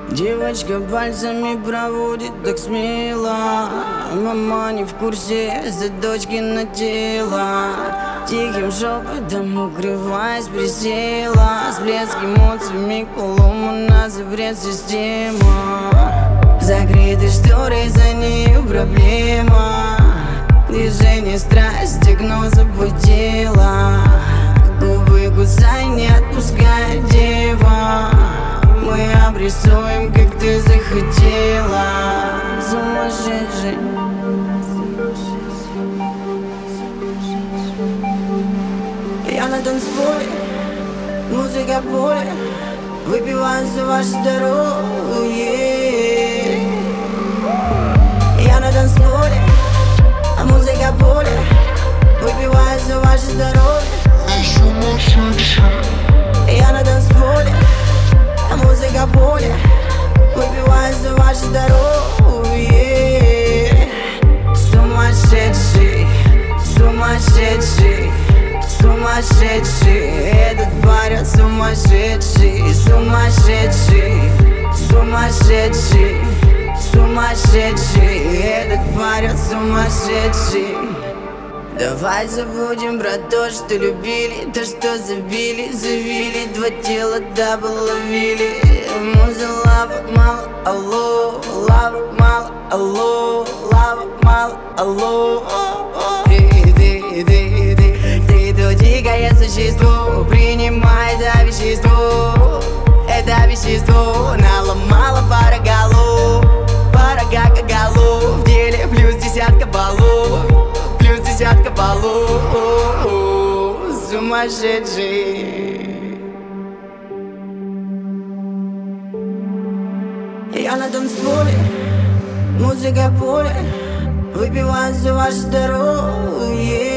Девочка пальцами проводит так смело. Мама не в курсе, за дочкино тело. Тихим шепотом укрываясь присела. Всплеск эмоций, миг поломана запрет система. Закрыты шторы, за нею проблема. Движение страсть, окно забудила. Губы кусай, не отпускай, дева. Мы обрисуем, как ты захотела. Сумасшедший. Я на танцполе, музыка поле. Выпиваю за ваше здоровье. Я на танцполе, а музыка поле. Выпиваю за ваше здоровье. Я на танцполе, а музыка поле. Выпиваю за ваше здоровье. Сумасшедший, сумасшедший, сумасшедший. Этот парень сумасшедший, сумасшедший, сумасшедший, сумасшедший. Этот парень сумасшедший. Давай забудем про то, что любили, то, что забили, завили. Два тела дабл ловили. Муза лава, мало, алло. Лава, мало, алло. Лава, мало, алло. Ты то дикое существо. Принимай это вещество. Это вещество наломало пара голов. Пара как голов. В деле плюс десятка баллов. Десятка баллов, сумасшедший. Я на танцполе, музыка поле. Выпиваю за ваше здоровье.